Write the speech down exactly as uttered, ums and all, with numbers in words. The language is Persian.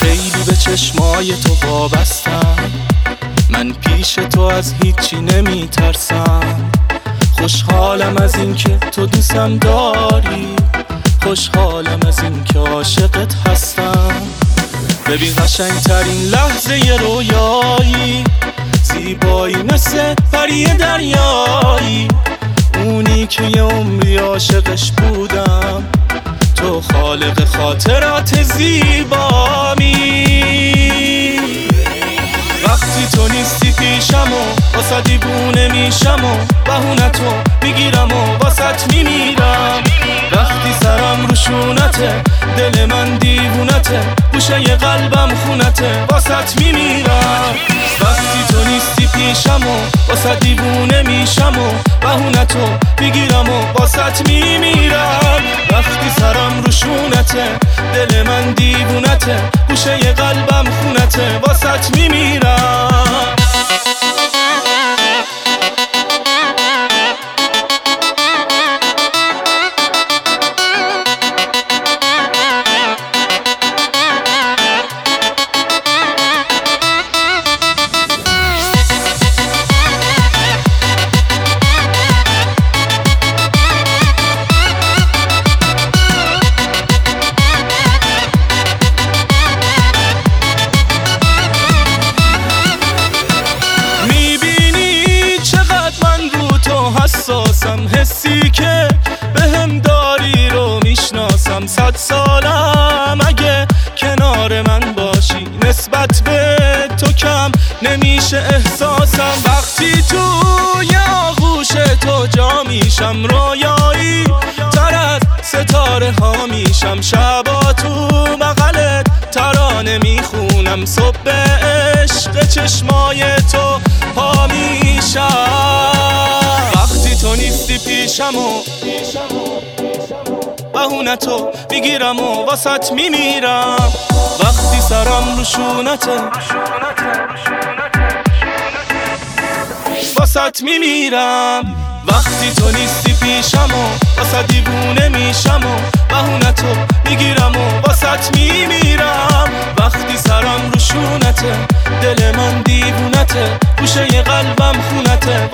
خیلی به چشمای تو وابستم، من پیش تو از هیچی نمی ترسم. خوشحالم از این که تو دوستم داری، خوشحالم از این که عاشقت هستم. ببین قشنگ ترین لحظه ی رویایی، زیبایی مثل پری دریایی، اونی که یه عمری عاشقش بودم. تو خالق خاطرات زیبامی، وقتی تو نیستی پیشم و واسه دیوونه میشم و بهونتو میگیرم و واسط میمیرم. وقتی سرم رو شونته، دل من دیوونته، گوشه ی قلبم خونته، واسط میمیرم. وقتی تو نیستی پیشم و واسه دیوونه میشم و بهونتو میگیرم و واسط میمیرم. وقتی سرم رو شونته، دل من دیوونته، گوشه ی قلبم خونته، واسط میمیرم. حساسم، حسی که بهم داری رو میشناسم. صد سالم اگه کنار من باشی، نسبت به تو کم نمیشه احساسم. وقتی توی آغوش تو جا میشم، رویایی تر از ستاره ها میشم. شبا تو بغلت ترانه میخونم، صبح به عشق چشمای تو پا میشم. وقتی تو نیستی پیشم و بهونتو میگیرم و واسط میمیرم. وقتی سرم رو شونته، واسط میمیرم. وقتی تو نیستی پیشم و واسه دیوونه میشم و بهونتو میگیرم و واسط میمیرم. وقتی سرم رو شونته، دل من دیوونته، گوشه ی قلبم خونته،